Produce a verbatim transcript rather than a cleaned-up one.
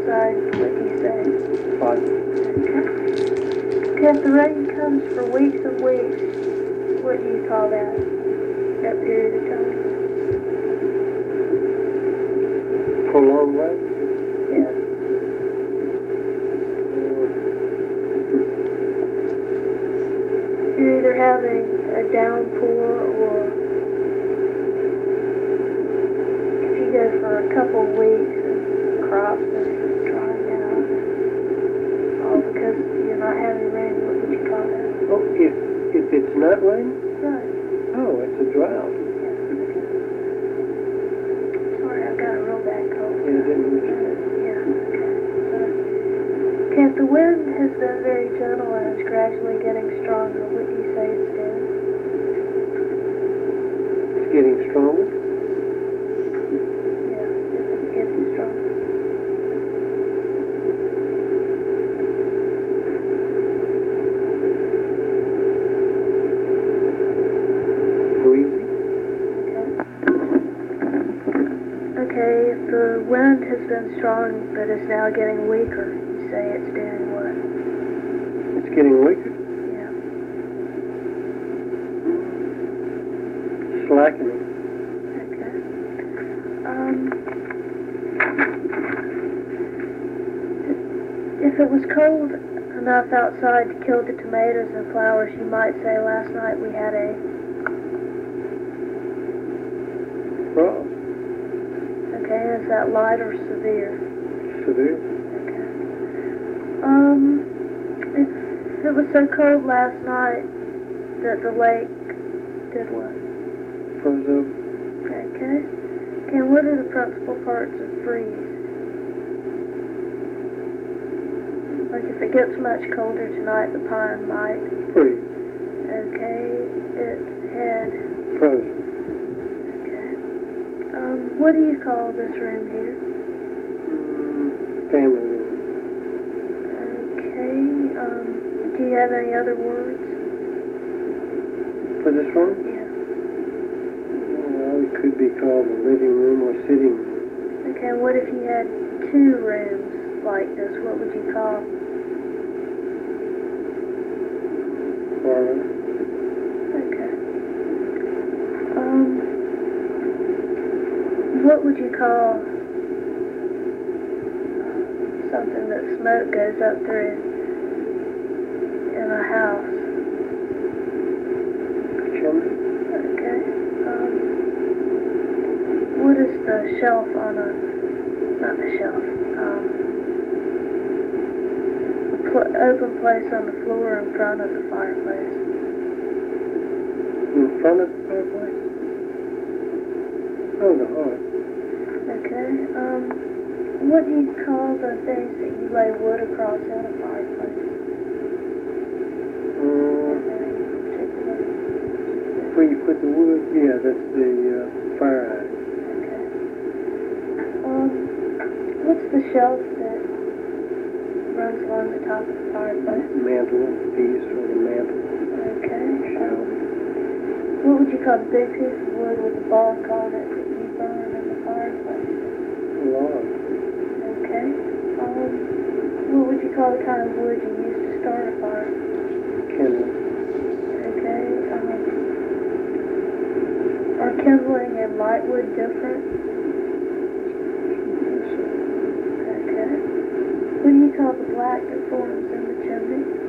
outside, what do you say? Fine. Okay. Okay, if the rain comes for weeks and weeks, what do you call that? That period of time? Prolonged rain? Yeah. You're either having a downpour or if you go for a couple of weeks and crops are drying out, all because you're not having rain, what would you call that? Oh, if, if it's not raining? Right. Oh, it's a drought. Yeah, okay. Sorry, I've got a real bad cold. Yeah, I didn't understand. Yeah, okay. So, okay, if the wind has been very gentle and is gradually getting stronger, what do you say it's doing? It's getting stronger? Yeah, if it's getting stronger. Breezy? Okay, if the wind has been strong but is now getting weaker, you say it's doing what? It's getting weaker? Yeah. Slackening. Okay. Um, if it was cold enough outside to kill the tomatoes and flowers, you might say last night we had a... Frost. Okay, is that light or severe? Severe. Okay. Um, if it was so cold last night that the lake did what? Froze over. Okay. Okay, what are the principal parts of freeze? Like if it gets much colder tonight, the pine might. Freeze. Okay, its head. Frozen. Okay. Um, what do you call this room here? Mm, family room. Okay, um, do you have any other words? For this room? Yeah. Well, it could be called the living room or sitting room. Okay, what if you had two rooms like this? What would you call? Parlor. Okay. Um, what would you call something that smoke goes up through in a house? Chimney. Okay. Um, what is the shelf on a, not the shelf, um, a pl- open place on the floor in front of the fireplace? In front of the fireplace? Oh, the hearth. Okay. Um, what do you call the things that you lay wood across in a fireplace? Um, Particular? where you put the wood? Yeah, that's the uh, fire hydrant. Okay. Um, what's the shelf that runs along the top of the fireplace? Mantle piece or the mantle. Okay. Um, what would you call the big piece of wood with the bark on it that you burn in the fireplace? Log. Okay. Um, what would you call the kind of wood you use to start a fire? Kindle. Okay. Um, are kindling and lightwood different? Okay. What do you call the black that forms in the chimney?